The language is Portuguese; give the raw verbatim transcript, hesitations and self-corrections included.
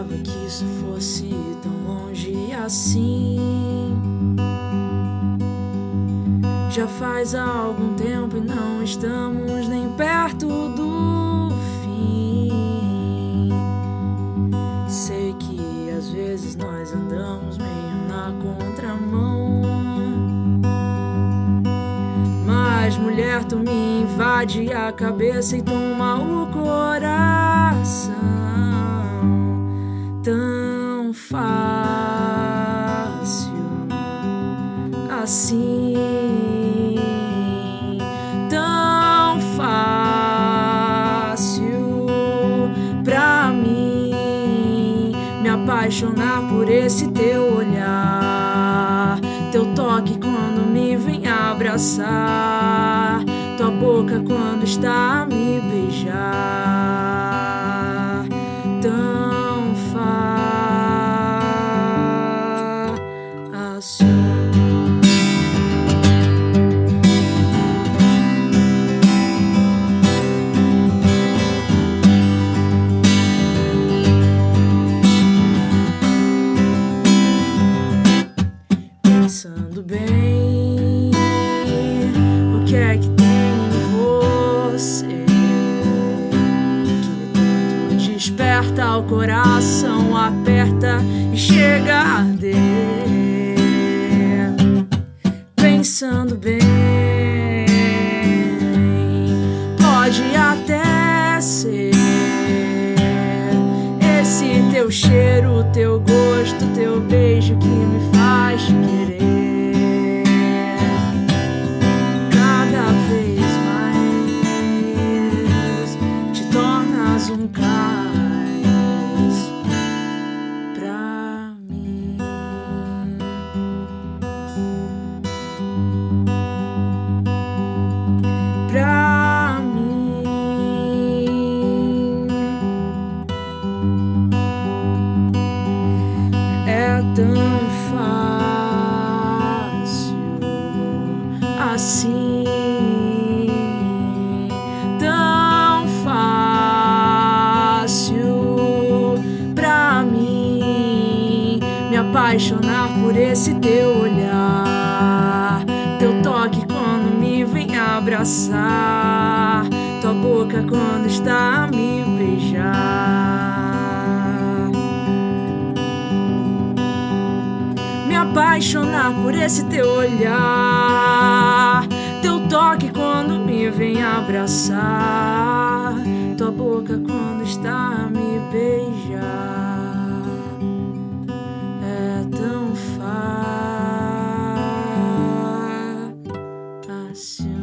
pensava que isso fosse tão longe assim. Já faz algum tempo e não estamos nem perto do fim. Sei que às vezes nós andamos meio na contramão, mas mulher, tu me invade a cabeça e toma o coração. Tão fácil assim, tão fácil pra mim me apaixonar por esse teu olhar, teu toque quando me vem abraçar, tua boca quando está a me beijar. Tão fácil. Pensando bem, o que é que tem em você que tanto desperta o coração, aperta e chega a arder? Pensando bem, pode até ser esse teu cheiro, teu gosto, teu beijo que me faz te querer. Um cais pra mim, pra mim. É tão fácil assim. Apaixonar por esse teu olhar, teu toque quando me vem abraçar, tua boca quando está a me beijar. Me apaixonar por esse teu olhar, teu toque quando me vem abraçar, tua boca quando está a me beijar. Tão fácil.